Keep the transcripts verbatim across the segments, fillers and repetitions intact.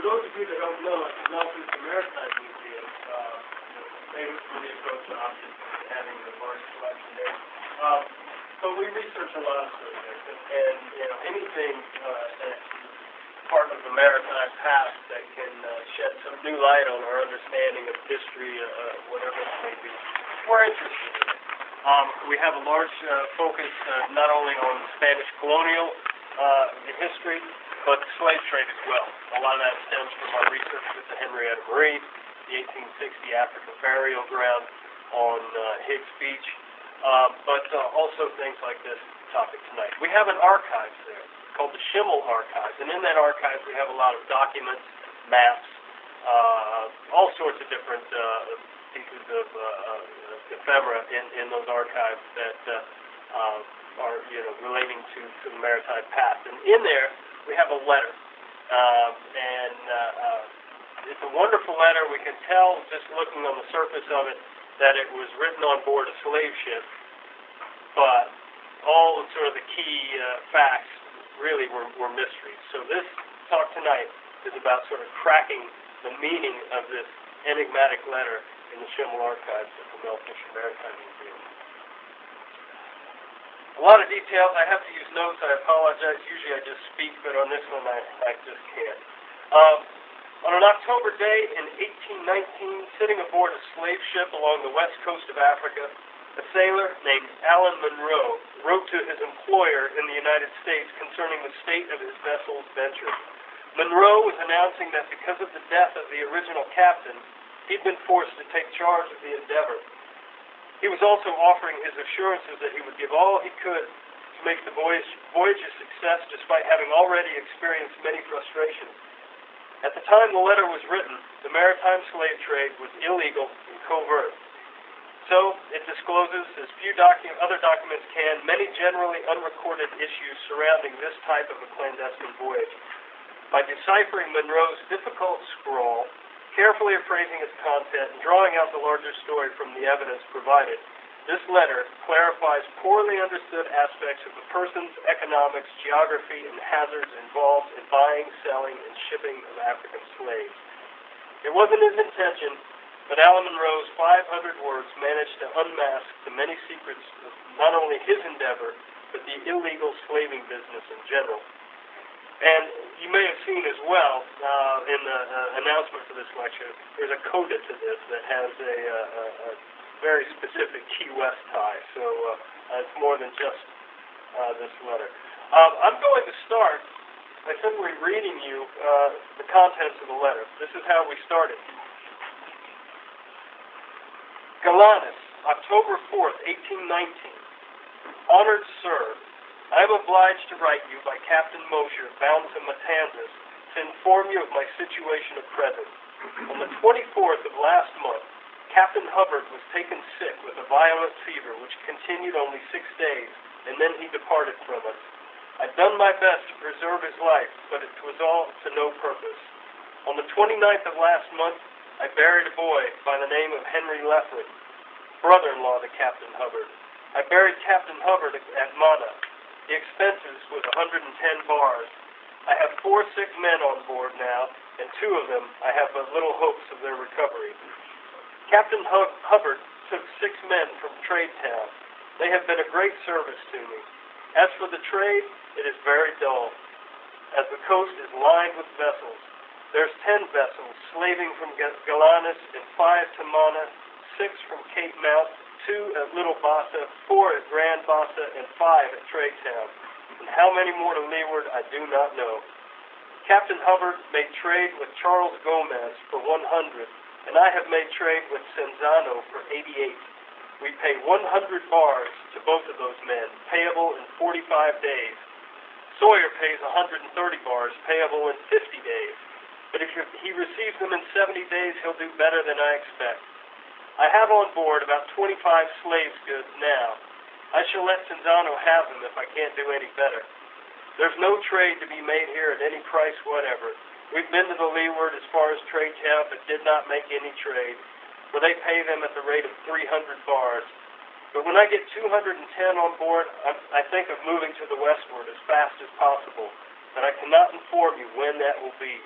those of you that don't know, at the Northeast Maritime Museum, uh, famous for the approach to objects and having the large collection there. Um, so we research a lot of subjects, and, and you know, anything uh, that's part of the maritime past that can uh, shed some new light on our understanding of history, uh, whatever it may be, we're interested in it. Um, we have a large uh, focus uh, not only on Spanish colonial uh, history, but the slave trade as well. A lot of that stems from our research with the Henrietta Marie, the eighteen sixty African burial ground on uh, Higgs Beach, um, but uh, also things like this topic tonight. We have an archive there called the Schimmel Archives, and in that archive we have a lot of documents, maps, uh, all sorts of different uh, pieces of uh, ephemera in, in those archives that uh, uh, are, you know, relating to, to the maritime past. And in there we have a letter, uh, and uh, uh, it's a wonderful letter. We can tell, just looking on the surface of it, that it was written on board a slave ship, but all of sort of the key uh, facts really were, were mysteries. So this talk tonight is about sort of cracking the meaning of this enigmatic letter in the Schimmel Archives at the Mel Fisher Maritime Museum. A lot of details. I have to use notes. I apologize. Usually I just speak, but on this one I, I just can't. Um, on an October day in eighteen nineteen, sitting aboard a slave ship along the west coast of Africa, a sailor named Alan Monroe wrote to his employer in the United States concerning the state of his vessel's venture. Monroe was announcing that because of the death of the original captain, he'd been forced to take charge of the Endeavor. He was also offering his assurances that he would give all he could to make the voyage, voyage a success, despite having already experienced many frustrations. At the time the letter was written, the maritime slave trade was illegal and covert. So it discloses, as few docu other documents can, many generally unrecorded issues surrounding this type of a clandestine voyage. By deciphering Monroe's difficult scrawl, carefully appraising its content, and drawing out the larger story from the evidence provided, this letter clarifies poorly understood aspects of the person's economics, geography, and hazards involved in buying, selling, and shipping of African slaves. It wasn't his intention, but Alan Monroe's five hundred words managed to unmask the many secrets of not only his endeavor, but the illegal slaving business in general. And you may have seen as well, uh, in the uh, announcement for this lecture, there's a coda to this that has a, a, a very specific Key West tie, so uh, it's more than just uh, this letter. Um, I'm going to start by simply reading you uh, the contents of the letter. This is how we started. Golanus, October fourth, eighteen nineteen. Honored Sir, I am obliged to write you by Captain Mosher, bound to Matanzas, to inform you of my situation at present. On the twenty-fourth of last month, Captain Hubbard was taken sick with a violent fever which continued only six days, and then he departed from us. I've done my best to preserve his life, but it was all to no purpose. On the twenty-ninth of last month, I buried a boy by the name of Henry Leffler, brother-in-law to Captain Hubbard. I buried Captain Hubbard at Mana. The expenses was one hundred ten bars. I have four sick men on board now, and two of them I have but little hopes of their recovery. Captain Hub- Hubbard took six men from Tradetown. They have been a great service to me. As for the trade, it is very dull, as the coast is lined with vessels. There's ten vessels slaving from Golanus and five to Mana, six from Cape Mount, two at Little Bassa, four at Grand Bassa, and five at Tradetown. And how many more to leeward, I do not know. Captain Hubbard made trade with Charles Gomez for one hundred, and I have made trade with Cenzano for eighty-eight. We pay one hundred bars to both of those men, payable in forty-five days. Sawyer pays one hundred thirty bars, payable in fifty days. But if he receives them in seventy days, he'll do better than I expect. I have on board about twenty-five slaves' goods now. I shall let Cenzano have them if I can't do any better. There's no trade to be made here at any price whatever. We've been to the leeward as far as Tradetown, but did not make any trade, for they pay them at the rate of three hundred bars. But when I get two hundred ten on board, I, I think of moving to the westward as fast as possible, but I cannot inform you when that will be.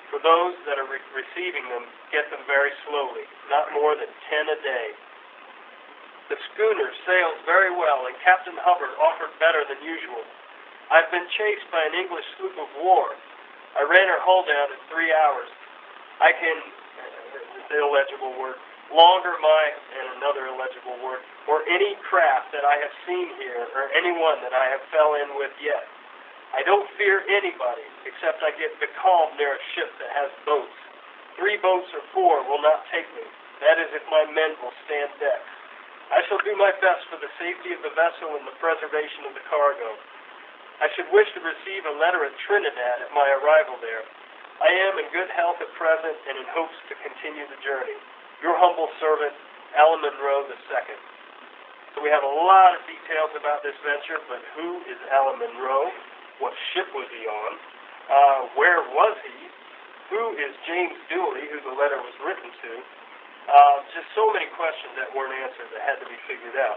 For those that are re receiving them, get them very slowly, not more than ten a day. The schooner sails very well, and Captain Hubbard offered better than usual. I've been chased by an English sloop of war. I ran her hull down in three hours. I can, uh, the illegible word, longer my, and another illegible word, or any craft that I have seen here, or anyone that I have fell in with yet. I don't fear anybody, except I get becalmed near a ship that has boats. Three boats or four will not take me. That is, if my men will stand decks. I shall do my best for the safety of the vessel and the preservation of the cargo. I should wish to receive a letter at Trinidad at my arrival there. I am in good health at present and in hopes to continue the journey. Your humble servant, Allen Monroe the Second. So we have a lot of details about this venture, but who is Allen Monroe? What ship was he on? Uh, where was he? Who is James Dooley, who the letter was written to? Uh, just so many questions that weren't answered that had to be figured out.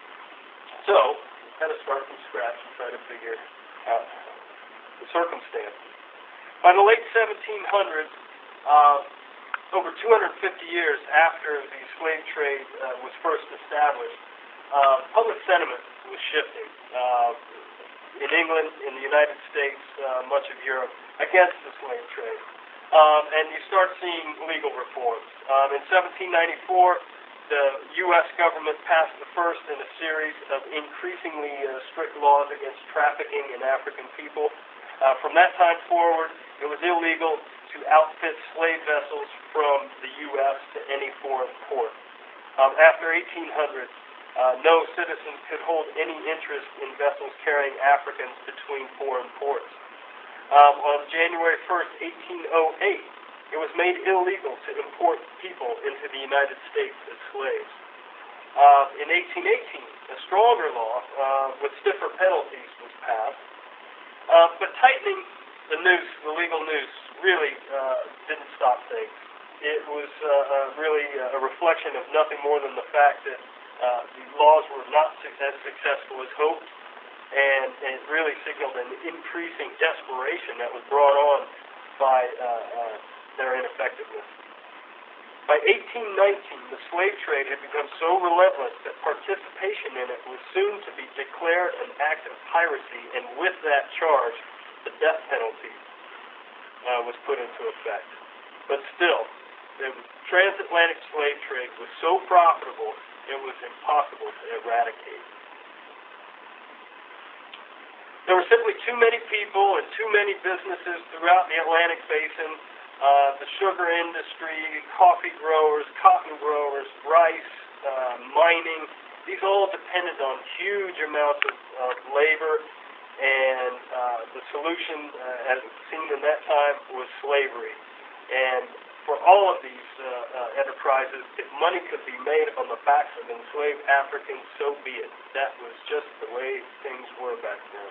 So, we kind of start from scratch and try to figure out the circumstances. By the late seventeen hundreds, uh, over two hundred fifty years after the slave trade uh, was first established, uh, public sentiment was shifting. Uh, in England, in the United States, uh, much of Europe, against the slave trade. Um, and you start seeing legal reforms. Um, in seventeen ninety-four, the U S government passed the first in a series of increasingly uh, strict laws against trafficking in African people. Uh, from that time forward, it was illegal to outfit slave vessels from the U S to any foreign port. Um, after eighteen hundred, Uh, no citizen could hold any interest in vessels carrying Africans between foreign ports. Um, on January first, eighteen oh eight, it was made illegal to import people into the United States as slaves. Uh, in eighteen eighteen, a stronger law uh, with stiffer penalties was passed. Uh, but tightening the noose, the legal noose, really uh, didn't stop things. It was uh, uh, really a reflection of nothing more than the fact that Uh, the laws were not as successful as hoped, and, and it really signaled an increasing desperation that was brought on by uh, uh, their ineffectiveness. By eighteen nineteen, the slave trade had become so relentless that participation in it was soon to be declared an act of piracy, and with that charge, the death penalty uh, was put into effect. But still, the transatlantic slave trade was so profitable, it was impossible to eradicate. There were simply too many people and too many businesses throughout the Atlantic Basin. Uh, the sugar industry, coffee growers, cotton growers, rice, uh, mining, these all depended on huge amounts of, of labor, and uh, the solution, uh, as seen in that time, was slavery. And for all of these uh, uh, enterprises, if money could be made on the backs of enslaved Africans, so be it. That was just the way things were back then.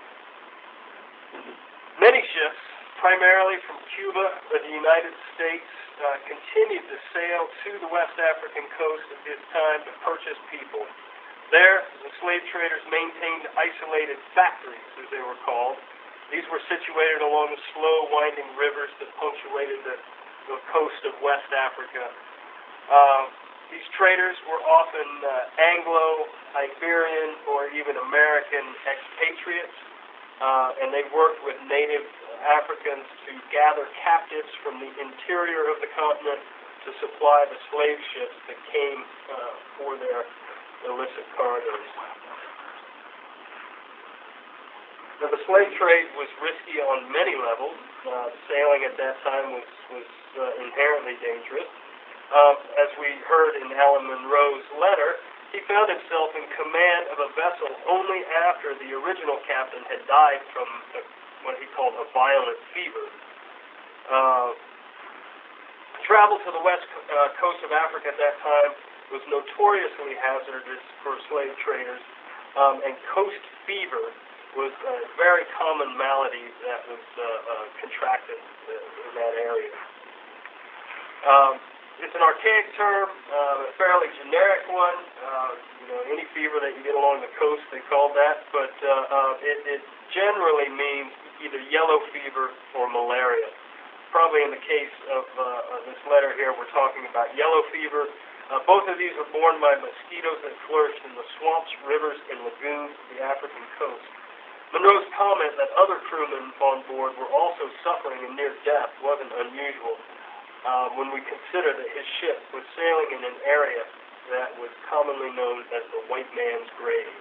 Many ships, primarily from Cuba or the United States, uh, continued to sail to the West African coast at this time to purchase people. There, the slave traders maintained isolated factories, as they were called. These were situated along the slow, winding rivers that punctuated the the coast of West Africa. Uh, these traders were often uh, Anglo, Iberian, or even American expatriates, uh, and they worked with native Africans to gather captives from the interior of the continent to supply the slave ships that came uh, for their illicit cargoes. Now, the slave trade was risky on many levels. Uh, sailing at that time was, was uh, inherently dangerous. Uh, as we heard in Allen Monroe's letter, he found himself in command of a vessel only after the original captain had died from a, what he called a violent fever. Uh, travel to the west uh, coast of Africa at that time was notoriously hazardous for slave traders, um, and coast fever was a very common malady that was uh, uh, contracted in that area. Um, it's an archaic term, uh, a fairly generic one. Uh, you know, any fever that you get along the coast, they call that, but uh, uh, it, it generally means either yellow fever or malaria. probably in the case of, uh, of this letter here, we're talking about yellow fever. Uh, both of these were borne by mosquitoes that flourished in the swamps, rivers, and lagoons of the African coast. Monroe's comment that other crewmen on board were also suffering and near death wasn't unusual uh, when we consider that his ship was sailing in an area that was commonly known as the white man's grave.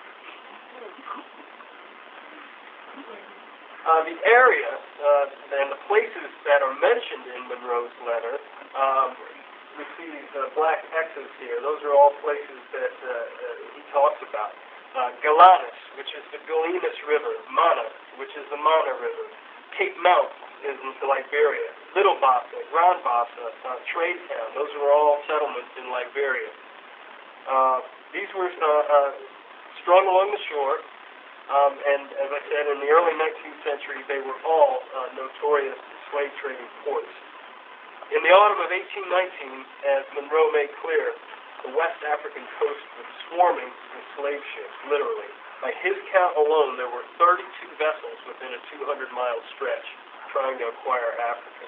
Uh, the area uh, and the places that are mentioned in Monroe's letter, um, we see these uh, black X's here. Those are all places that uh, uh, he talks about. Uh, Galanus, which is the Galenas River, Mana, which is the Mana River, Cape Mount is in Liberia, Little Bassa, Grand Bassa, uh, Trade Town, those were all settlements in Liberia. Uh, these were uh, uh, strung along the shore, um, and as I said, in the early nineteenth century, they were all uh, notorious slave trading ports. In the autumn of eighteen nineteen, as Monroe made clear, the West African coast was swarming with slave ships, literally. By his count alone, there were thirty-two vessels within a two hundred mile stretch trying to acquire Africa.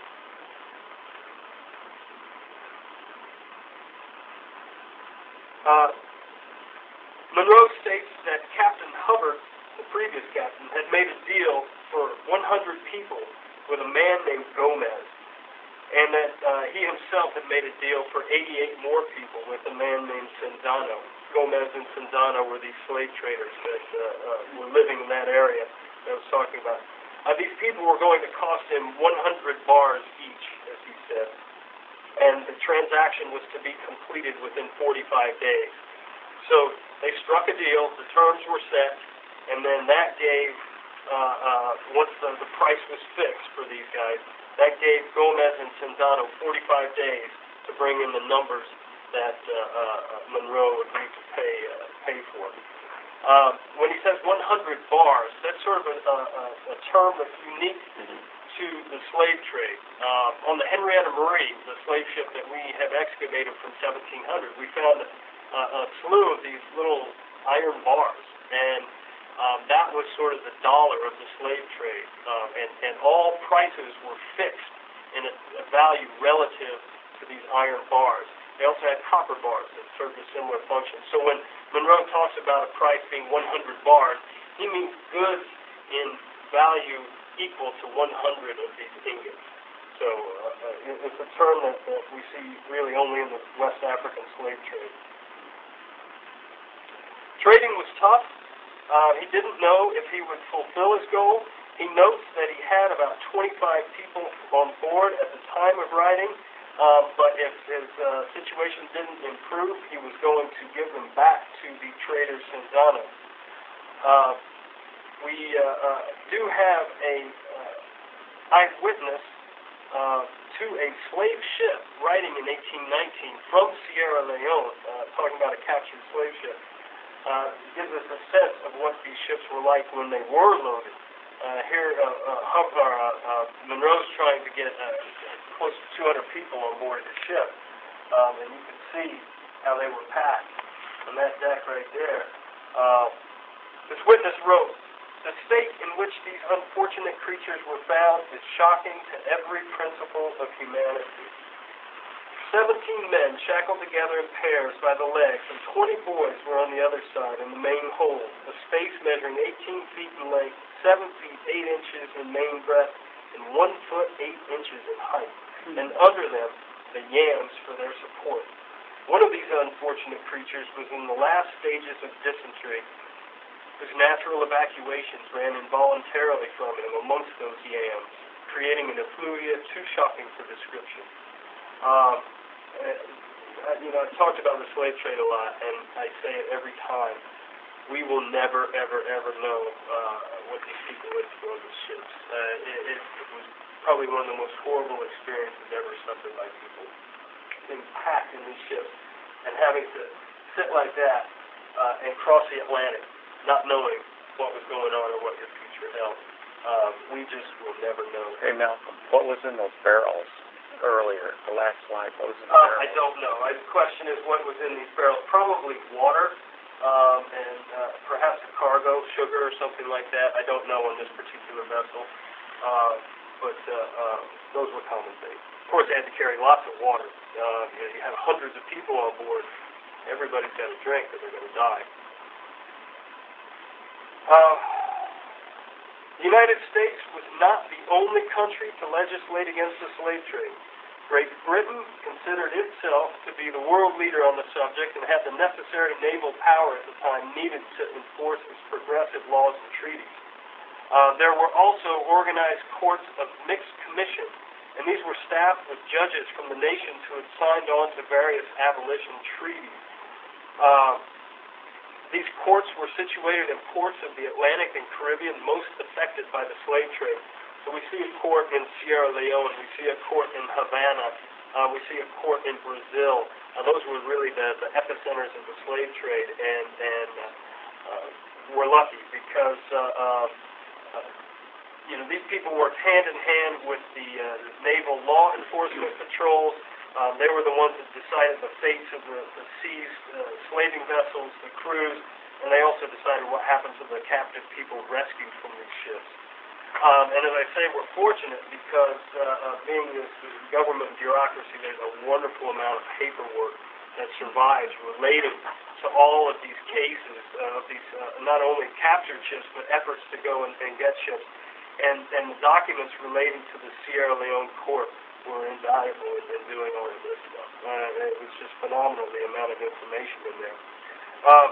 Uh, Monroe states that Captain Hubbard, the previous captain, had made a deal for one hundred people with a man named Gomez, and that uh, he himself had made a deal for eighty-eight more people with a man named Senzano. Gomez and Senzano were these slave traders that uh, uh, were living in that area that I was talking about. Uh, these people were going to cost him one hundred bars each, as he said, and the transaction was to be completed within forty-five days. So they struck a deal, the terms were set, and then that gave, uh, uh, once the, the price was fixed for these guys, that gave Gomez and Senzano forty-five days to bring in the numbers that uh, uh, Monroe agreed to pay uh, pay for. Um, when he says one hundred bars, that's sort of a, a, a term that's unique to the slave trade. Uh, on the Henrietta Marie, the slave ship that we have excavated from seventeen hundred, we found uh, a slew of these little iron bars, and Um, that was sort of the dollar of the slave trade, um, and, and all prices were fixed in a, a value relative to these iron bars. They also had copper bars that served a similar function. So when Monroe talks about a price being one hundred bars, he means goods in value equal to one hundred of these ingots. So uh, it's a term that, that we see really only in the West African slave trade. Trading was tough. Uh, he didn't know if he would fulfill his goal. He notes that he had about twenty-five people on board at the time of writing, um, but if his uh, situation didn't improve, he was going to give them back to the trader Senzano. Uh, we uh, uh, do have a uh, eyewitness uh, to a slave ship writing in eighteen nineteen from Sierra Leone, uh, talking about a captured slave ship. Uh, gives us a sense of what these ships were like when they were loaded. Uh, here, uh, uh, uh, uh, Monroe's trying to get uh, close to two hundred people on board the ship, um, and you can see how they were packed on that deck right there. Uh, this witness wrote, "The state in which these unfortunate creatures were found is shocking to every principle of humanity. Seventeen men shackled together in pairs by the legs, and twenty boys were on the other side in the main hold, a space measuring eighteen feet in length, seven feet eight inches in main breadth, and one foot eight inches in height, and under them the yams for their support. One of these unfortunate creatures was in the last stages of dysentery, whose natural evacuations ran involuntarily from him amongst those yams, creating an effluvia too shocking for description." Um, Uh, you know, I've talked about the slave trade a lot, and I say it every time. We will never, ever, ever know uh, what these people went through on these ships. Uh, it, it, it was probably one of the most horrible experiences ever suffered by people. Being packed in these ships and having to sit like that uh, and cross the Atlantic, not knowing what was going on or what your future held. Um, we just will never know. Hey, Malcolm, what was in those barrels? Earlier, the last slide, what was in the uh, barrels? I don't know. I, the question is what was in these barrels. Probably water um, and uh, perhaps a cargo, sugar or something like that. I don't know on this particular vessel. Uh, but uh, uh, those were common things. Of course, they had to carry lots of water. Uh, you know, you have hundreds of people on board. Everybody's got to drink or they're going to die. Uh, the United States was not the only country to legislate against the slave trade. Great Britain considered itself to be the world leader on the subject and had the necessary naval power at the time needed to enforce its progressive laws and treaties. Uh, there were also organized courts of mixed commission, and these were staffed with judges from the nations who had signed on to various abolition treaties. Uh, these courts were situated in ports of the Atlantic and Caribbean most affected by the slave trade. So we see a court in Sierra Leone, we see a court in Havana, uh, we see a court in Brazil. Uh, those were really the, the epicenters of the slave trade, and, and uh, uh, we're lucky because uh, uh, uh, you know, these people worked hand in hand with the uh, naval law enforcement patrols. Um, they were the ones that decided the fates of the, the seized uh, slaving vessels, the crews, and they also decided what happened to the captive people rescued from these ships. Um, and as I say, we're fortunate because uh, uh, being this government bureaucracy, there's a wonderful amount of paperwork that survives relating to all of these cases uh, of these uh, not only captured ships, but efforts to go and, and get ships. And, and the documents relating to the Sierra Leone court were invaluable in, in doing all of this stuff. Uh, it was just phenomenal, the amount of information in there. Uh,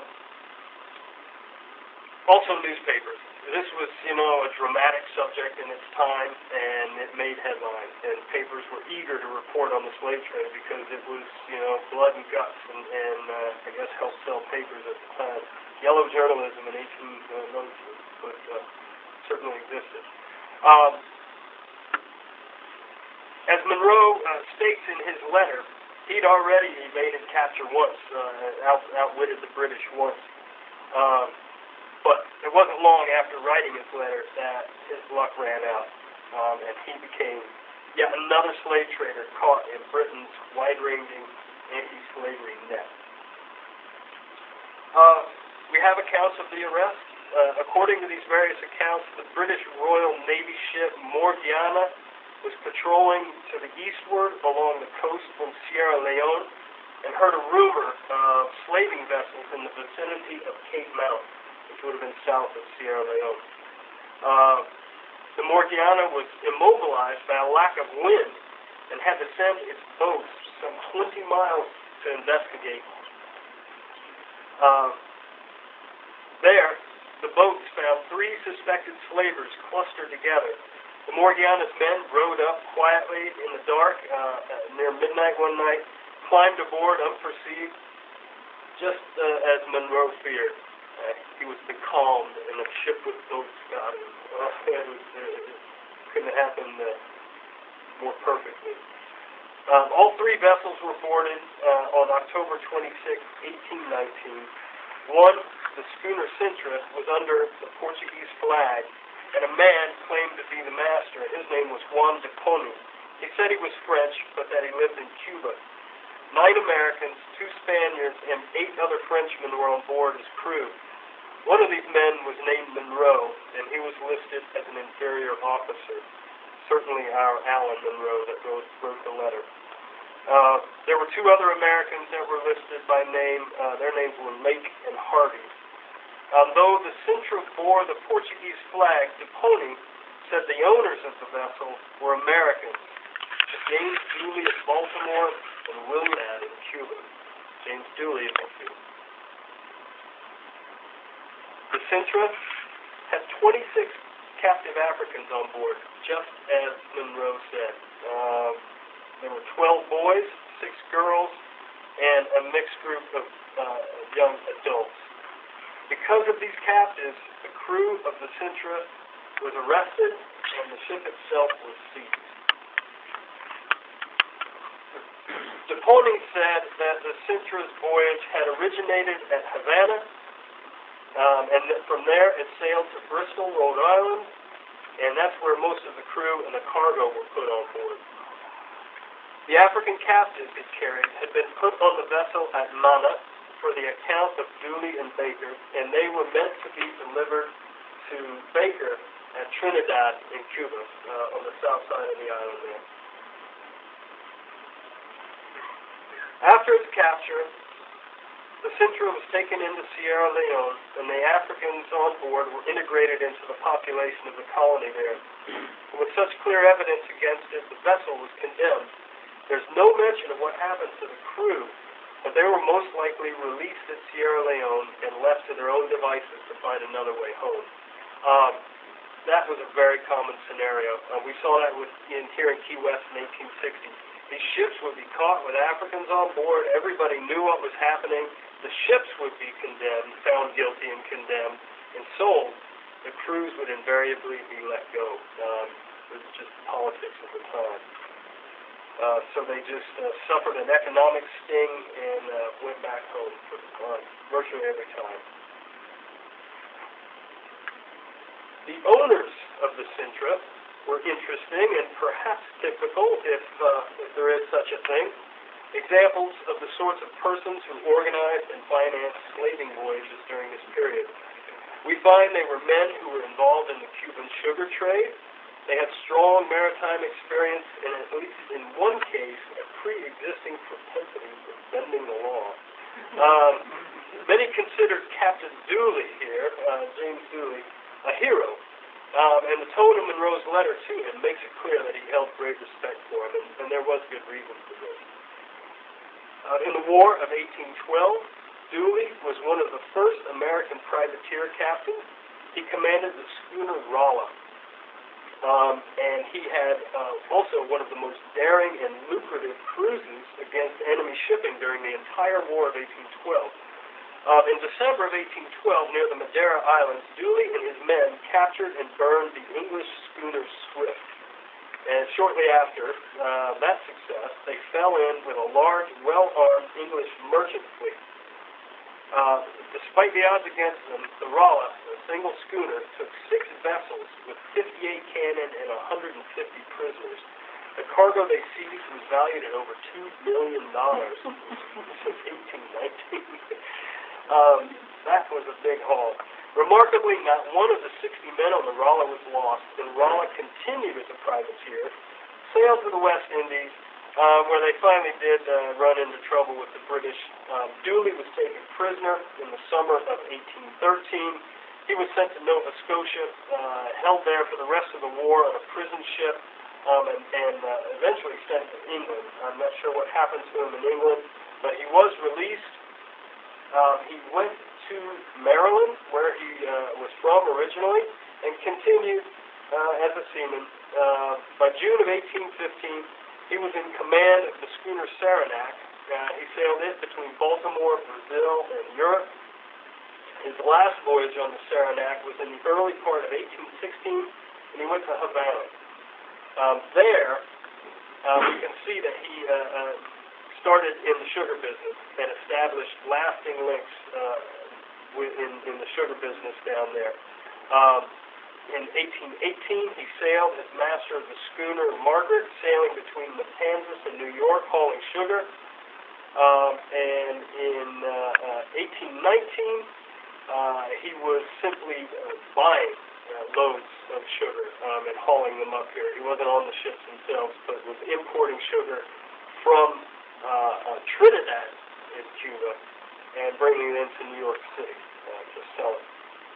also newspapers. This was, you know, a dramatic subject in its time, and it made headlines, and papers were eager to report on the slave trade because it was, you know, blood and guts, and, and uh, I guess helped sell papers at the time. Yellow journalism in eighteen nineteen, but uh, certainly existed. Um, as Monroe uh, states in his letter, he'd already evaded capture once, uh, out, outwitted the British once. Uh, But it wasn't long after writing his letter that his luck ran out, um, and he became yet another slave trader caught in Britain's wide-ranging anti-slavery net. Uh, we have accounts of the arrest. Uh, according to these various accounts, the British Royal Navy ship Morgiana was patrolling to the eastward along the coast from Sierra Leone and heard a rumor of slaving vessels in the vicinity of Cape Mount, which would have been south of Sierra Leone. Uh, the Morgiana was immobilized by a lack of wind and had to send its boats some twenty miles to investigate. Uh, there, the boats found three suspected slavers clustered together. The Morgiana's men rowed up quietly in the dark uh, near midnight one night, climbed aboard unperceived, just uh, as Monroe feared. Uh, he was becalmed, and the ship with boats got him. Uh, it, was, uh, it couldn't have happened uh, more perfectly. Um, all three vessels were boarded uh, on October twenty-sixth, eighteen nineteen. One, the schooner Sintra, was under the Portuguese flag, and a man claimed to be the master. His name was Juan de Pony. He said he was French, but that he lived in Cuba. Nine Americans, two Spaniards, and eight other Frenchmen were on board as crew. One of these men was named Monroe, and he was listed as an inferior officer. Certainly our Alan Monroe that wrote, wrote the letter. Uh, there were two other Americans that were listed by name. Uh, their names were Lake and Harvey. Um, though the Sintra bore the Portuguese flag, De Pony said the owners of the vessel were Americans, James Dooley of Baltimore and William Ad in Cuba. James Dooley of Cuba. The Sintra had twenty-six captive Africans on board, just as Monroe said. Uh, there were twelve boys, six girls, and a mixed group of uh, young adults. Because of these captives, the crew of the Sintra was arrested and the ship itself was seized. De Pony said that the Sintra's voyage had originated at Havana, um, and that from there it sailed to Bristol, Rhode Island, and that's where most of the crew and the cargo were put on board. The African captives it carried had been put on the vessel at Mana for the account of Dooley and Baker, and they were meant to be delivered to Baker at Trinidad in Cuba, uh, on the south side of the island there. After its capture, the Sintra was taken into Sierra Leone, and the Africans on board were integrated into the population of the colony there. And with such clear evidence against it, the vessel was condemned. There's no mention of what happened to the crew, but they were most likely released at Sierra Leone and left to their own devices to find another way home. Um, that was a very common scenario. Uh, we saw that with, in, here in Key West in eighteen sixty. These ships would be caught with Africans on board. Everybody knew what was happening. The ships would be condemned, found guilty and condemned, and sold. The crews would invariably be let go. Um, it was just politics of the time. Uh, so they just uh, suffered an economic sting and uh, went back home for uh, virtually every time. The owners of the Sintra were interesting and perhaps typical, if, uh, if there is such a thing. Examples of the sorts of persons who organized and financed slaving voyages during this period. We find they were men who were involved in the Cuban sugar trade. They had strong maritime experience and, at least in one case, a pre-existing propensity for bending the law. Um, many considered Captain Dooley here, uh, James Dooley, a hero. Um, and the tone of Monroe's letter to him makes it clear that he held great respect for him, and, and there was good reason for this. Uh, in the War of eighteen twelve, Dooley was one of the first American privateer captains. He commanded the schooner Rolla, um, and he had uh, also one of the most daring and lucrative cruises against enemy shipping during the entire War of eighteen twelve. Uh, in December of eighteen twelve, near the Madeira Islands, Dooley and his men captured and burned the English schooner Swift. And shortly after uh, that success, they fell in with a large, well-armed English merchant fleet. Uh, despite the odds against them, the Rolla, a single schooner, took six vessels with fifty-eight cannon and one hundred fifty prisoners. The cargo they seized was valued at over two million dollars since eighteen nineteen. Um, that was a big haul. Remarkably, not one of the sixty men on the Rolla was lost, and Rolla continued as a privateer, sailed to the West Indies, uh, where they finally did uh, run into trouble with the British. Um, Dooley was taken prisoner in the summer of eighteen thirteen. He was sent to Nova Scotia, uh, held there for the rest of the war on a prison ship, um, and, and uh, eventually sent to England. I'm not sure what happened to him in England, but he was released. Um, he went to Maryland, where he uh, was from originally, and continued uh, as a seaman. Uh, by June of eighteen fifteen, he was in command of the schooner Saranac. Uh, he sailed it between Baltimore, Brazil, and Europe. His last voyage on the Saranac was in the early part of eighteen sixteen, and he went to Havana. Um, there, uh, we can see that he uh, uh, started in the sugar business and established lasting links uh, in, in the sugar business down there. Um, in eighteen eighteen, he sailed as master of the schooner Margaret, sailing between Matanzas and New York, hauling sugar. Um, and in uh, uh, eighteen nineteen, uh, he was simply uh, buying uh, loads of sugar um, and hauling them up here. He wasn't on the ships themselves, but was importing sugar from Uh, uh, Trinidad in Cuba and bringing it into New York City uh, to sell it.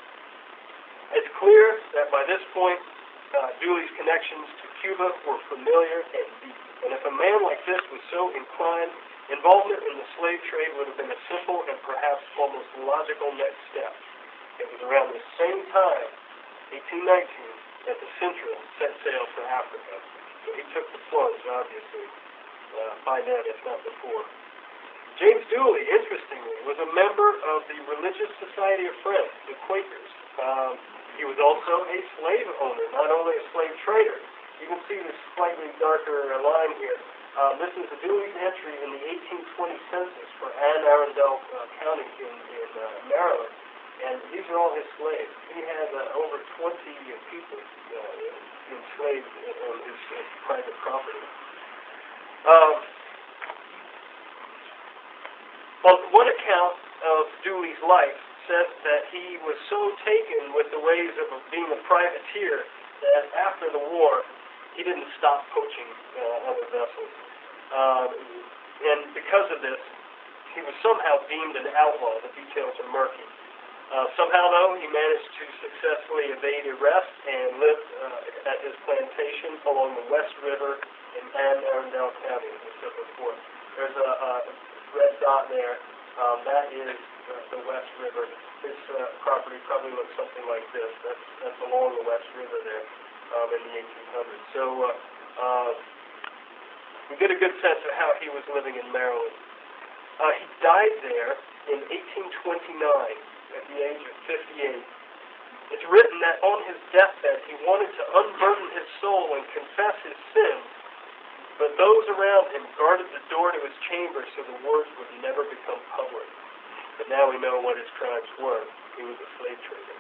It's clear that by this point, uh, Dooley's connections to Cuba were familiar and deep. And if a man like this was so inclined, involvement in the slave trade would have been a simple and perhaps almost logical next step. It was around the same time, eighteen nineteen, that the Sintra set sail for Africa. So he took the plunge, obviously. Uh, by then, if not before. James Dooley, interestingly, was a member of the Religious Society of Friends, the Quakers. Um, he was also a slave owner, not only a slave trader. You can see this slightly darker line here. Um, this is Dooley's entry in the eighteen twenty census for Anne Arundel uh, County in, in uh, Maryland, and these are all his slaves. He had uh, over twenty uh, people uh, enslaved on his uh, private property. Um, well, one account of Dooley's life said that he was so taken with the ways of being a privateer that after the war, he didn't stop poaching uh, other vessels. Um, and because of this, he was somehow deemed an outlaw. The details are murky. Uh, somehow, though, he managed to successfully evade arrest and lived uh, at his plantation along the West River in Anne Arundel County, as I said before. There's a, a red dot there. Um, that is uh, the West River. This uh, property probably looks something like this. That's, that's along the West River there um, in the eighteen hundreds. So uh, uh, we get a good sense of how he was living in Maryland. Uh, he died there in eighteen twenty-nine at the age of fifty-eight. It's written that on his deathbed he wanted to unburden his soul and confess his sins, but those around him guarded the door to his chamber so the words would never become public. But now we know what his crimes were. He was a slave trader.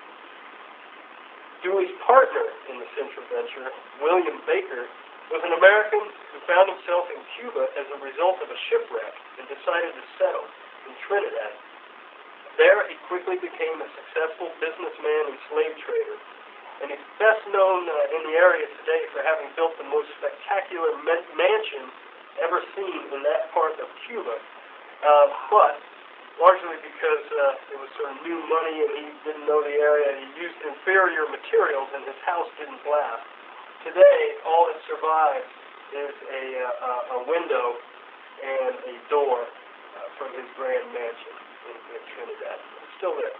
Dewey's partner in the Central venture, William Baker, was an American who found himself in Cuba as a result of a shipwreck and decided to settle in Trinidad. There, he quickly became a successful businessman and slave trader, and he's best known uh, in the area today for having built the most spectacular ma- mansion ever seen in that part of Cuba, uh, but largely because uh, it was sort of new money and he didn't know the area, he used inferior materials and his house didn't last. Today, all that survives is a, uh, a window and a door uh, from his grand mansion in, in Trinidad. It's still there.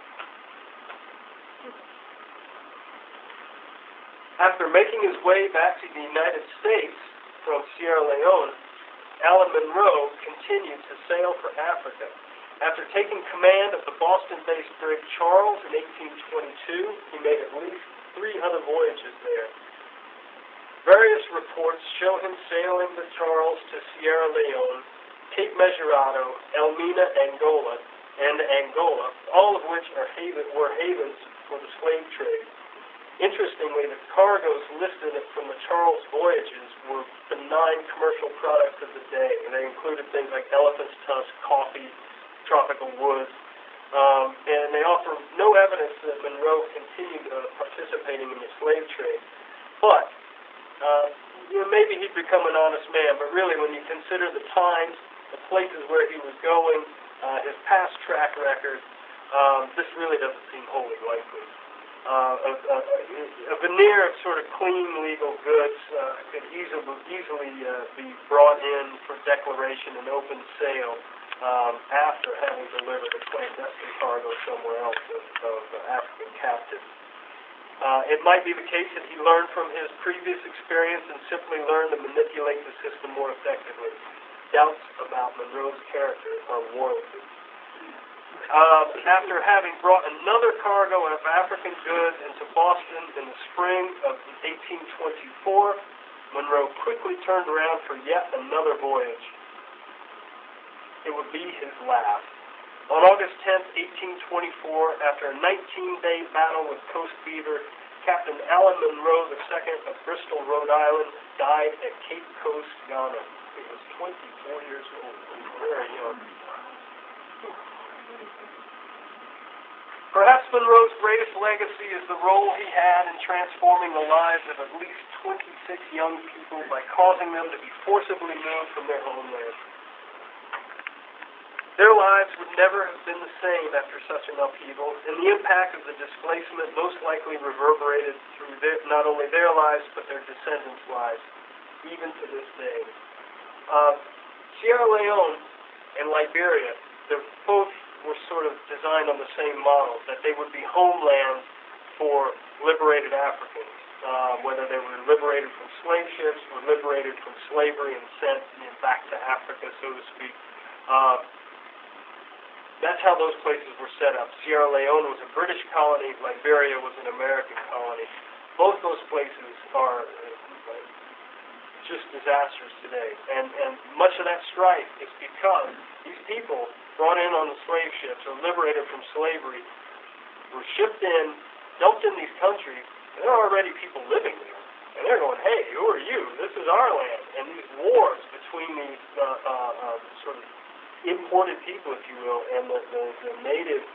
After making his way back to the United States from Sierra Leone, Allen Monroe continued to sail for Africa. After taking command of the Boston-based brig Charles in eighteen twenty-two, he made at least three other voyages there. Various reports show him sailing the Charles to Sierra Leone, Cape Mesurado, Elmina, Angola, and Angola, all of which are haven, were havens for the slave trade. Interestingly, the cargoes listed from the Charles voyages were benign commercial products of the day. They included things like elephant's tusk, coffee, tropical woods, um, and they offer no evidence that Monroe continued uh, participating in the slave trade. But uh, you know, maybe he'd become an honest man, but really when you consider the times, the places where he was going, uh, his past track record, um, this really doesn't seem wholly likely. Uh, a, a, a veneer of sort of clean legal goods uh, could easily, easily uh, be brought in for declaration and open sale um, after having delivered a clandestine cargo somewhere else of, of uh, African captives. Uh, it might be the case that he learned from his previous experience and simply learned to manipulate the system more effectively. Doubts about Monroe's character are warranted. Uh, after having brought another cargo of African goods into Boston in the spring of eighteen twenty-four, Monroe quickly turned around for yet another voyage. It would be his last. On August tenth, eighteen twenty-four, after a nineteen-day battle with coast fever, Captain Allen Monroe the Second of Bristol, Rhode Island, died at Cape Coast, Ghana. He was twenty-four years old. He was very young. Perhaps Monroe's greatest legacy is the role he had in transforming the lives of at least twenty-six young people by causing them to be forcibly moved from their homeland. Their lives would never have been the same after such an upheaval, and the impact of the displacement most likely reverberated through their, not only their lives, but their descendants' lives, even to this day. Uh, Sierra Leone and Liberia, they're both were sort of designed on the same model, that they would be homelands for liberated Africans, uh, whether they were liberated from slave ships or liberated from slavery and sent you know, back to Africa, so to speak. Uh, that's how those places were set up. Sierra Leone was a British colony, Liberia was an American colony. Both those places are uh, just disasters today, and, and much of that strife is because these people brought in on the slave ships or liberated from slavery were shipped in, dumped in these countries, and there are already people living there. And they're going, hey, who are you? This is our land. And these wars between these uh, uh, uh, sort of imported people, if you will, and the, the, the native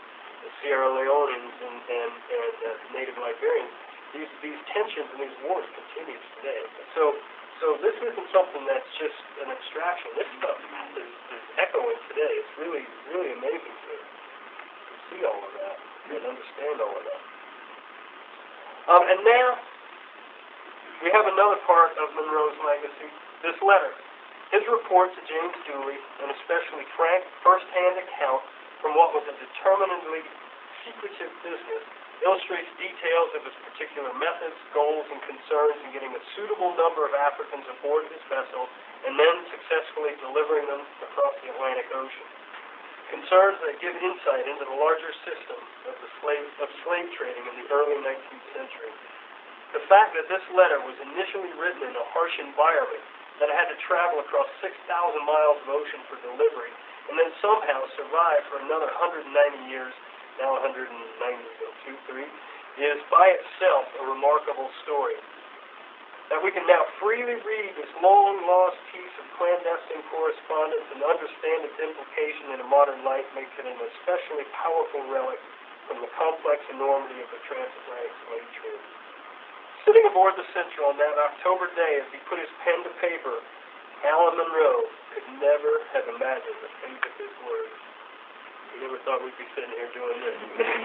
the Sierra Leoneans and, and, and uh, native Liberians, these, these tensions and these wars continue today. So, so this isn't something that's just an abstraction. This stuff is, is echoing today. It's really, really amazing to, to see all of that and understand all of that. Um, and now, we have another part of Monroe's legacy, this letter. His report to James Dooley, and especially Frank's first-hand account from what was a determinedly secretive business, illustrates details of his particular methods, goals, and concerns in getting a suitable number of Africans aboard his vessel and then successfully delivering them across the Atlantic Ocean. Concerns that give insight into the larger system of the slave of slave trading in the early nineteenth century. The fact that this letter was initially written in a harsh environment, that it had to travel across six thousand miles of ocean for delivery, and then somehow survive for another one hundred ninety years, now one hundred ninety-two, three, is by itself a remarkable story. That we can now freely read this long-lost piece of clandestine correspondence and understand its implication in a modern light makes it an especially powerful relic from the complex enormity of the transatlantic slave trade. Sitting aboard the Central on that October day as he put his pen to paper, Alan Monroe could never have imagined the fate of his words. We never thought we'd be sitting here doing this.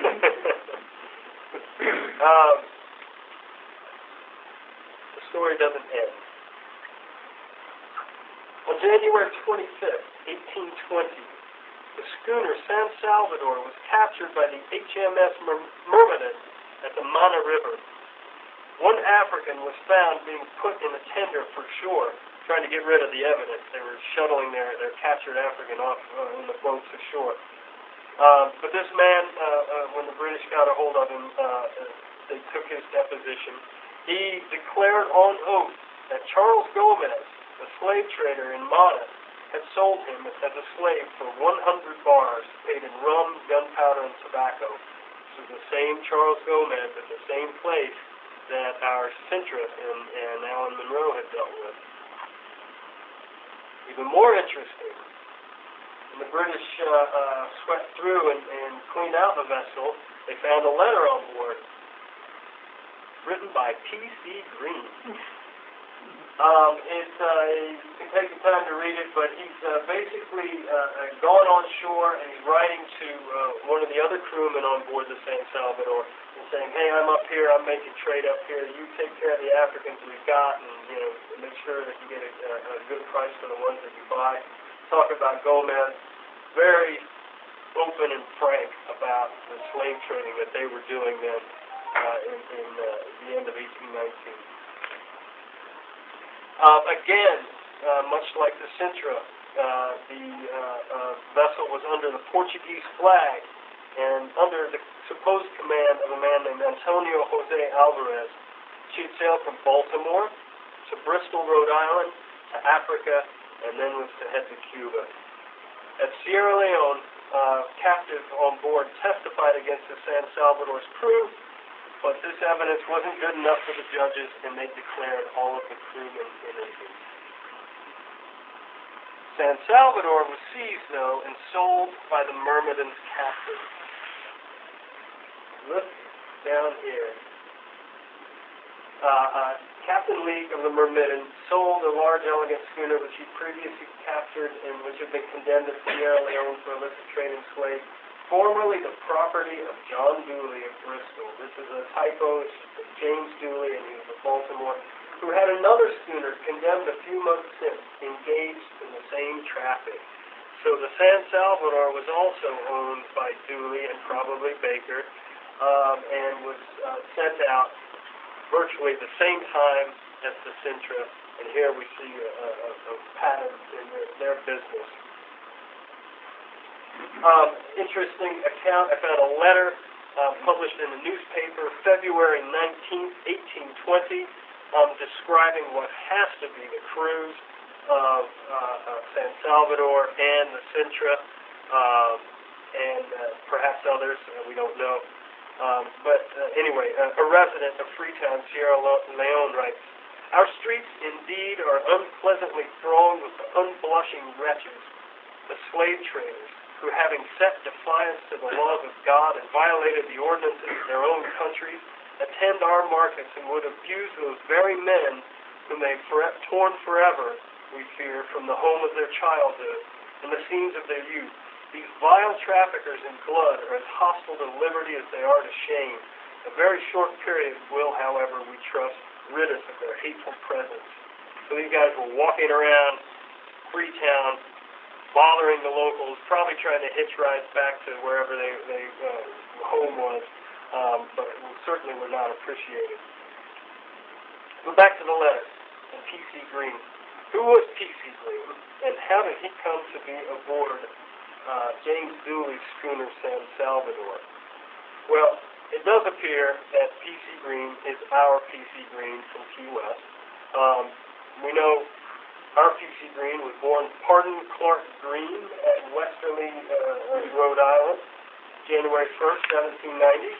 um, the story doesn't end. On January twenty-fifth, eighteen twenty, the schooner San Salvador was captured by the H M S Mer- Myrmidon at the Mana River. One African was found being put in a tender for shore, trying to get rid of the evidence. They were shuttling their, their captured African off uh, in the boats ashore. Um, but this man, uh, uh, when the British got a hold of him, uh, they took his deposition. He declared on oath that Charles Gomez, the slave trader in Mana, had sold him as a slave for one hundred bars, paid in rum, gunpowder, and tobacco. This is the same Charles Gomez at the same place that our Sintra and, and Alan Monroe had dealt with. Even more interesting, when the British uh, uh, swept through and, and cleaned out the vessel, they found a letter on board written by P C Green. Um, it's, uh, you can take the time to read it, but he's uh, basically uh, gone on shore and he's writing to uh, one of the other crewmen on board the San Salvador and saying, hey, I'm up here, I'm making trade up here, you take care of the Africans we've got and, you know, make sure that you get a, a good price for the ones that you buy. Talk about Gomez, very open and frank about the slave trading that they were doing then uh, in, in uh, the end of eighteen nineteen. Uh, again, uh, much like the Sintra, uh, the uh, uh, vessel was under the Portuguese flag and under the supposed command of a man named Antonio Jose Alvarez. She had sailed from Baltimore to Bristol, Rhode Island, to Africa, and then was to head to Cuba. At Sierra Leone, uh, captive on board testified against the San Salvador's crew, but this evidence wasn't good enough for the judges, and they declared all of the crewmen innocent. San Salvador was seized, though, and sold by the Myrmidon's captain. Look down here. Uh, uh, Captain Leake of the Myrmidon sold a large, elegant schooner which he previously captured and which had been condemned to Sierra Leone for illicit trade in slaves, formerly the property of John Dooley of Bristol. This is a typo. It's James Dooley, and he was of Baltimore, who had another schooner condemned a few months since, engaged in the same traffic. So the San Salvador was also owned by Dooley and probably Baker, um, and was uh, sent out virtually the same time as the Sintra. And here we see a, a, a pattern in their, their business. Um, interesting account. I found a letter uh, published in a newspaper February nineteenth, eighteen twenty, um, describing what has to be the cruise of uh, uh, San Salvador and the Sintra, um, and uh, perhaps others, uh, we don't know. Um, but uh, anyway, uh, a resident of Freetown, Sierra Leone writes, our streets indeed are unpleasantly thronged with the unblushing wretches, the slave traders, who, having set defiance to the laws of God and violated the ordinances of their own countries, attend our markets and would abuse those very men whom they have torn forever, we fear, from the home of their childhood and the scenes of their youth. These vile traffickers in blood are as hostile to liberty as they are to shame. A very short period will, however, we trust, rid us of their hateful presence. So these guys were walking around Freetown, bothering the locals, probably trying to hitch rides back to wherever they, they uh, home was, um, but certainly were not appreciated. Go back to the letter and P C Green. Who was P C Green, and how did he come to be aboard uh, James Dooley's schooner San Salvador? Well, it does appear that P C Green is our P C Green from Key West. Um, we know our P C Green was born Pardon Clark Green at Westerly, uh, Rhode Island, January first, seventeen ninety.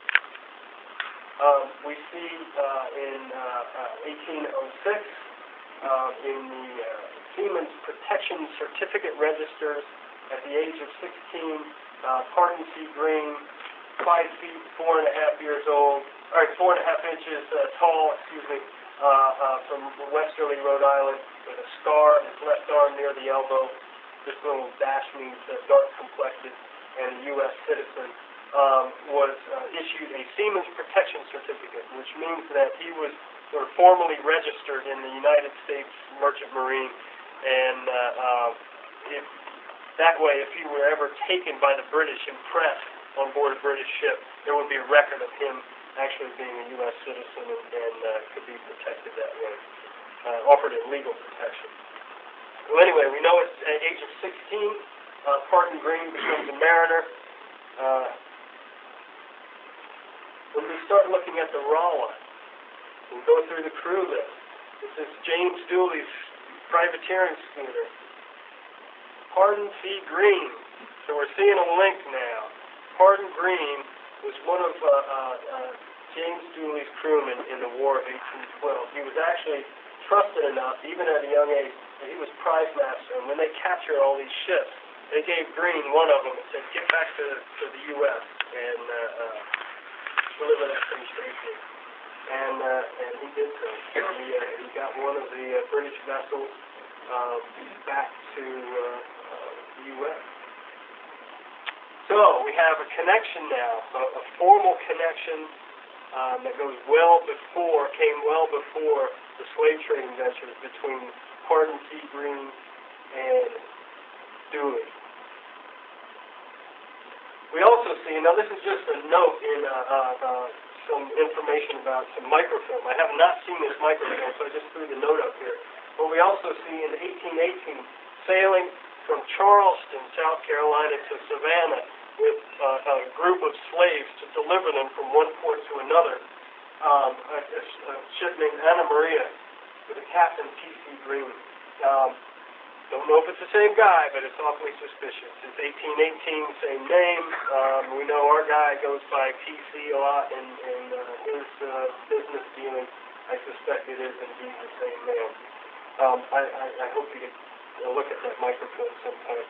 Um, we see uh, in uh, uh, eighteen oh six, uh, in the uh, Seamen's Protection Certificate registers, at the age of sixteen, uh, Pardon C. Green, five feet, four and a half years old, or four and a half inches uh, tall, excuse me, uh, uh, from Westerly, Rhode Island, with a scar in his left arm near the elbow. This little dash means uh, dark complected, and a U S citizen, um, was uh, issued a Seamen's Protection Certificate, which means that he was sort of formally registered in the United States Merchant Marine, and uh, uh, if that way, if he were ever taken by the British and pressed on board a British ship, there would be a record of him actually being a U S citizen and, and uh, could be protected that way, uh, offered a legal protection. Well, anyway, we know at the age of sixteen, uh, Pardon Green becomes a mariner. Uh, when we start looking at the raw line, we go through the crew list. This is James Dooley's privateering schooner, Pardon C. Green. So we're seeing a link now. Pardon Green was one of uh, uh, uh, James Dooley's crewmen in the War of eighteen twelve. He was actually trusted enough, even at a young age, that he was prize master. And when they captured all these ships, they gave Green one of them and said, "Get back to, to the U S and uh, uh, deliver that free safety." And uh, and he did so. He, uh, he got one of the uh, British vessels uh, back to uh, uh, the U S So we have a connection now, a, a formal connection um, that goes well before, came well before the slave trading ventures between Pardon C. Green and Dooley. We also see, now this is just a note in uh, uh, uh, some information about some microfilm. I have not seen this microfilm, so I just threw the note up here. But we also see in eighteen eighteen, sailing from Charleston, South Carolina to Savannah with uh, a group of slaves to deliver them from one port to another, um, a, a, a ship named Anna Maria with a captain, P C Green. Um, don't know if it's the same guy, but it's awfully suspicious. It's eighteen eighteen, same name. Um, we know our guy goes by P C a lot in, in uh, his uh, business dealings. I suspect it is indeed the same name. Um, I, I, I hope you get a look at that microphone sometime.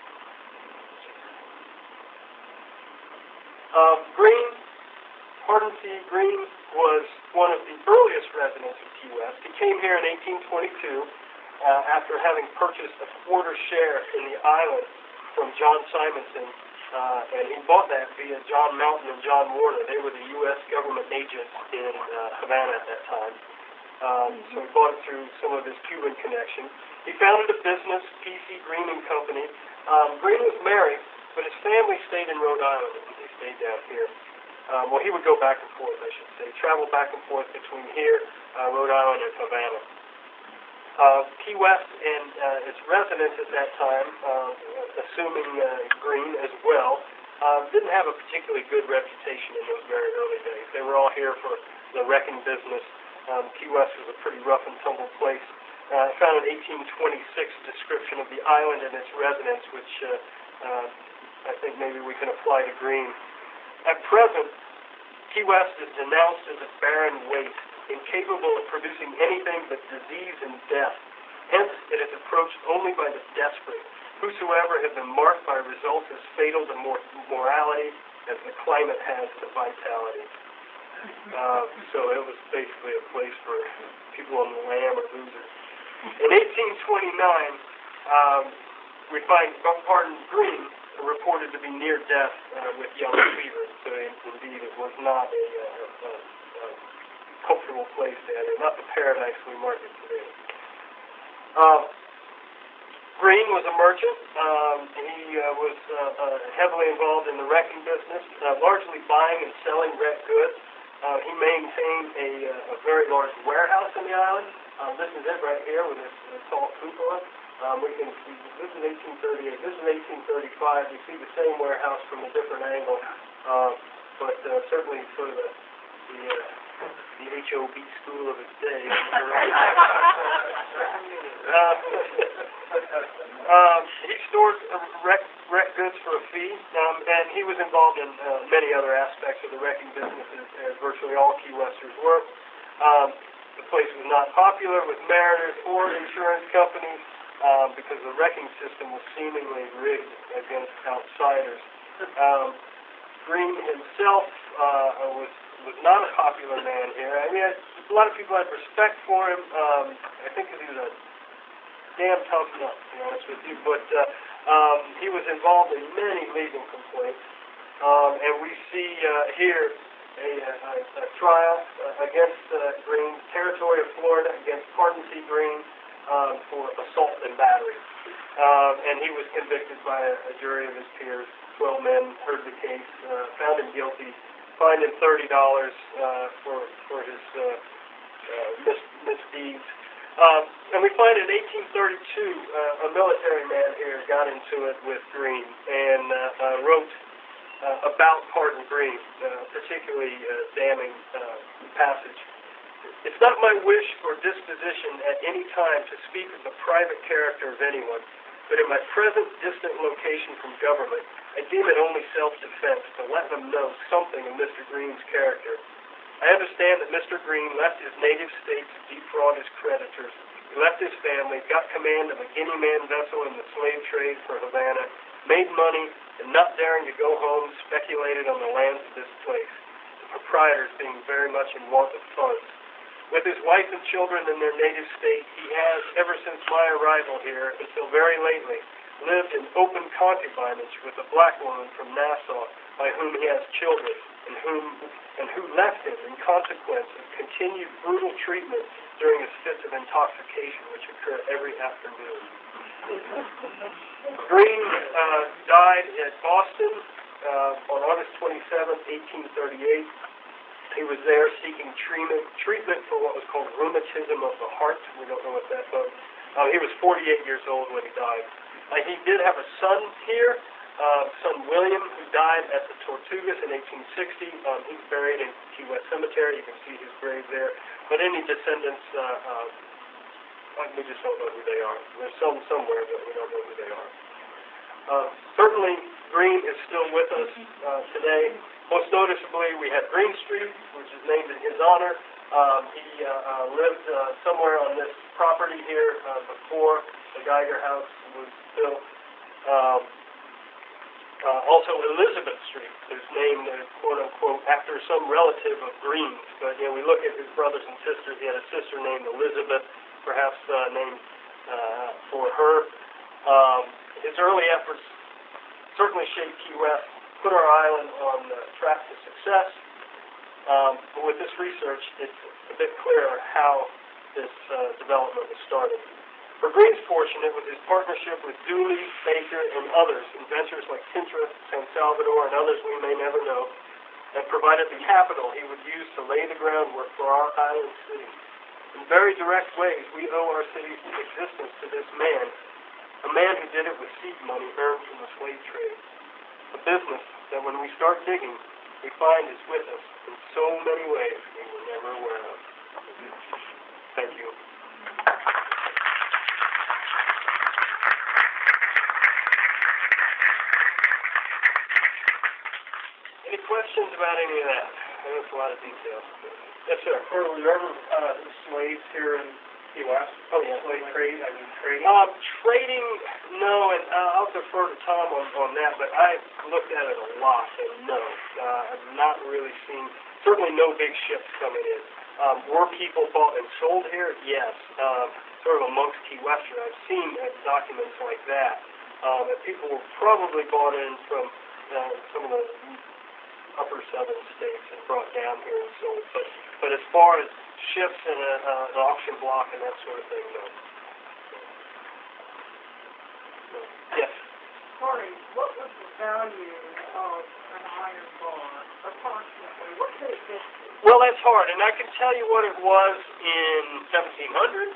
Um, Green, Pardon C. Green, was one of the earliest residents of Key West. He came here in eighteen twenty-two uh, after having purchased a quarter share in the island from John Simonson, uh, and he bought that via John Mountain and John Warner. They were the U S government agents in uh, Havana at that time. Um, so he bought it through some of his Cuban connections. He founded a business, P C Green and Company. Um, Green was married, but his family stayed in Rhode Island, and they stayed down here. Um, well, he would go back and forth, I should say, travel back and forth between here, uh, Rhode Island, and Havana. Uh, Key West and uh, its residents at that time, uh, assuming uh, Green as well, uh, didn't have a particularly good reputation in those very early days. They were all here for the wrecking business. Um, Key West was a pretty rough and tumble place. Uh, I found an eighteen twenty-six description of the island and its residents, which uh, uh, I think maybe we can apply to Green. At present, Key West is denounced as a barren waste, incapable of producing anything but disease and death. Hence, it is approached only by the desperate, whosoever had been marked by results as fatal to mor morality as the climate has to vitality. Uh, so it was basically a place for people on the lam or losers. In eighteen twenty-nine, um, we find Pardon Green reported to be near death uh, with yellow fever. So indeed, it was not a, uh, a, a comfortable place to enter, not the paradise we mark it today. Uh, Green was a merchant. Um, he uh, was uh, uh, heavily involved in the wrecking business, uh, largely buying and selling wrecked goods. Uh, he maintained a, uh, a very large warehouse on the island. Uh, this is it right here with this uh, tall cupola. Um, we can see, this is eighteen thirty-eight. This is eighteen thirty-five. You see the same warehouse from a different angle, uh, but uh, certainly sort of the the, uh, the H O B school of its day. uh, um, he stored uh, wreck, wreck goods for a fee, um, and he was involved in uh, many other aspects of the wrecking business, as, as virtually all Key Westers were. Um, the place was not popular with mariners or insurance companies. Um, because the wrecking system was seemingly rigged against outsiders. Um, Green himself uh, was was not a popular man here. I mean, I, a lot of people had respect for him. Um, I think because he was a damn tough nut, to be honest with you. But uh, um, he was involved in many legal complaints, um, and we see uh, here a, a, a trial uh, against uh, Green, territory of Florida, against Pardon C. Green. Um, for assault and battery. Um, and he was convicted by a, a jury of his peers. Twelve men heard the case, uh, found him guilty, fined him thirty dollars uh, for, for his uh, uh, mis misdeeds. Um, and we find in eighteen thirty-two, uh, a military man here got into it with Green and uh, uh, wrote uh, about Pardon Green, uh, particularly uh, damning uh, passage. It's not my wish or disposition at any time to speak of the private character of anyone, but in my present distant location from government, I deem it only self-defense to let them know something of Mister Green's character. I understand that Mister Green left his native state to defraud his creditors. He left his family, got command of a Guinea man vessel in the slave trade for Havana, made money, and not daring to go home, speculated on the lands of this place, the proprietors being very much in want of funds. With his wife and children in their native state, he has, ever since my arrival here until very lately, lived in open concubinage with a black woman from Nassau, by whom he has children, and whom and who left him in consequence of continued brutal treatment during his fits of intoxication, which occur every afternoon. Green uh, died at Boston uh, on August twenty-seventh, eighteen thirty-eight. He was there seeking treatment, treatment for what was called rheumatism of the heart. We don't know what that was. Uh, he was forty-eight years old when he died. Uh, he did have a son here, uh, son William, who died at the Tortugas in eighteen sixty. Um, he's buried in Key West Cemetery. You can see his grave there. But any descendants, uh, uh, we just don't know who they are. There's some somewhere, but we don't know who they are. Uh, certainly, Green is still with us uh, today. Most noticeably, we have Green Street, which is named in his honor. Um, he uh, uh, lived uh, somewhere on this property here uh, before the Geiger House was built. Um, uh, also, Elizabeth Street is named, uh, quote-unquote, after some relative of Green's. But, you know, we look at his brothers and sisters. He had a sister named Elizabeth, perhaps uh, named uh, for her. Um, his early efforts certainly shaped Key West, put our island on the track to success. Um, but with this research, it's a bit clearer how this uh, development was started. For Green's portion, it was his partnership with Dooley, Baker, and others, inventors like Sintra, San Salvador, and others we may never know, that provided the capital he would use to lay the groundwork for our island city. In very direct ways, we owe our city's existence to this man, a man who did it with seed money earned from the slave trade. A business that when we start digging, we find is with us in so many ways we were never aware of. Thank you. Any questions about any of that? I know it's a lot of details. Yes, sir. Were there ever uh, slaves here in Key West? Oh, yeah. Slave trade, I mean trading? Um, trading, no, and uh, defer to Tom on, on that, but I looked at it a lot, and no, uh, I've not really seen, certainly no big ships coming in. Um, were people bought and sold here? Yes. Um, sort of amongst Key Western, I've seen uh, documents like that. Um, and people were probably bought in from uh, some of the upper southern states and brought down here and sold. But, but as far as ships and a, uh, an auction block and that sort of thing, no. no. Yes? Corey, what was the value of an iron bar, approximately? What did it get to? Well, that's hard, and I can tell you what it was in seventeen hundred.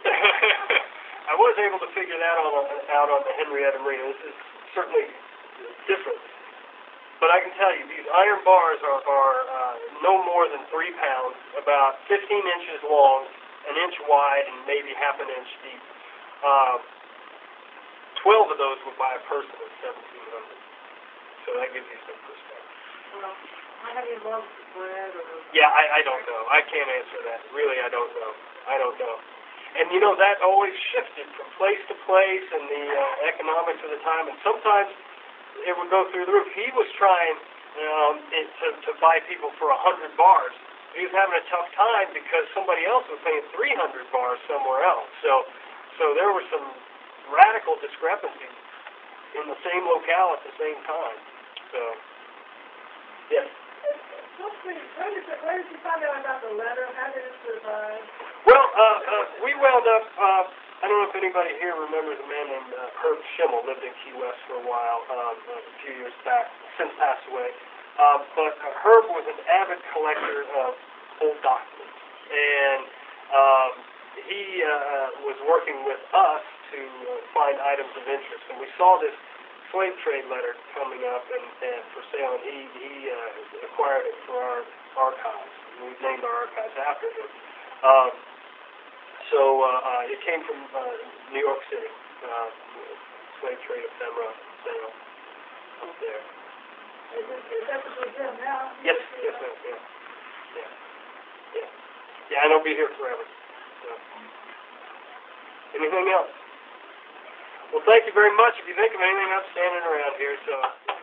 I was able to figure that out on, out on the Henrietta Marina. This is certainly different. But I can tell you, these iron bars are, are uh, no more than three pounds, about fifteen inches long, an inch wide, and maybe half an inch deep. Uh, Twelve of those were by a person in seventeen hundred. So that gives you some perspective. Well, how many loaves of bread or... Yeah, I, I don't know. I can't answer that. Really, I don't know. I don't know. And, you know, that always shifted from place to place and the uh, economics of the time. And sometimes it would go through the roof. He was trying um, it, to, to buy people for one hundred bars. He was having a tough time because somebody else was paying three hundred bars somewhere else. So, so there were some radical discrepancies in the same locale at the same time. So, yes. What's the, where, did the, where did you find out about the letter? How did it survive? Well, uh, uh, we wound up, uh, I don't know if anybody here remembers a man named uh, Herb Schimmel, lived in Key West for a while, um, a few years back, since passed away. Um, but uh, Herb was an avid collector of old documents. And um, he uh, was working with us to uh, find items of interest. And we saw this slave trade letter coming up and, and for sale, and he, he uh, acquired it for our archives. And we've named our archives after him. Um, so uh, uh, it came from uh, New York City, uh, slave trade ephemera sale up there. Is, it, is that the museum now? Yes, yes, ma'am, yeah. Yeah, yeah. Yeah, and it'll be here forever. So. Anything else? Well, thank you very much. If you think of anything, I'm standing around here, so...